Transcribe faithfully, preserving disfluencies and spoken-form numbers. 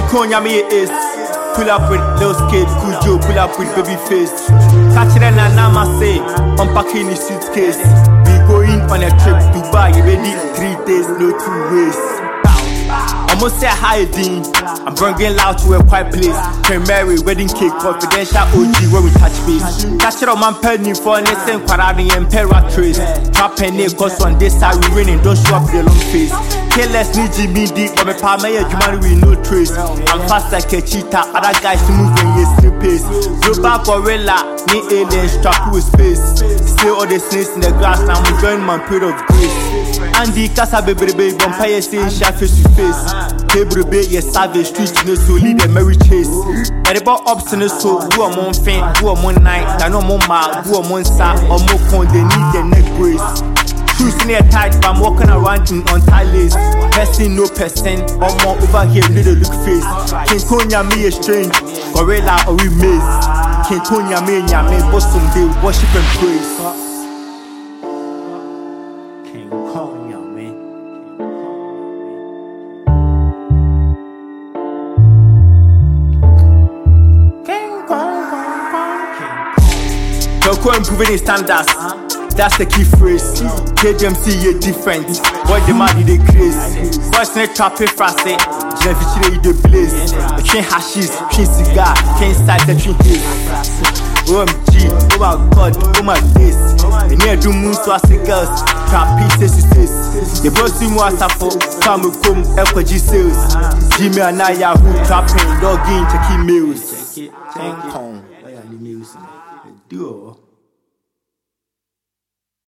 Konya me is. Pull up with Lil Skid, Kujo, pull up with Babyface. Catch it and I'ma say, unpacking the suitcase. We going on a trip to Dubai, ready three days, no two ways. Almost say hi, Dean. I'm bringing loud to a quiet place. Queen Mary, wedding cake, confidential O G where we touch base. Catch it on my penny for an instant, Quaradi and Imperatrice. Trap penny, cause on this side we winning, don't show up with a long face. Careless, need Jimmy deep, but my palm, you with no trace. I'm fast like a cheetah, other guys to move in your sleep pace. Global gorilla, me aliens, trap with space. Still all the snakes in the grass, now I'm enjoying my period of grace. Andy Casa baby, baby, vampire say, share face to face. Table bay, yes, savage, street, no so lead a merry chase. But about ups in the soul, who are more faint, who are more night, I know more mad, who are more sad, or more con, they need their neck brace. Shoes near tight, but I'm walking around in on lace. Person, no person, or more over here, little look face. King Konya me a strange, gorilla or we maze. King Konya me, Yame, Boston, they worship and praise. King Konya me. Toko improving his standards, that's the key phrase. K D M C is different, boy the man they craze. Boys in the trap it fast, Jeff you the blaze. Train hashish, train cigar, train sight, train haze. O M G, oh my god, oh my days. And near do moon so as the girls, trap pieces to face. The boss in was a for come come F G sales. Jimmy and I who trapping, logging, checking meals. Check it, check it. Duo.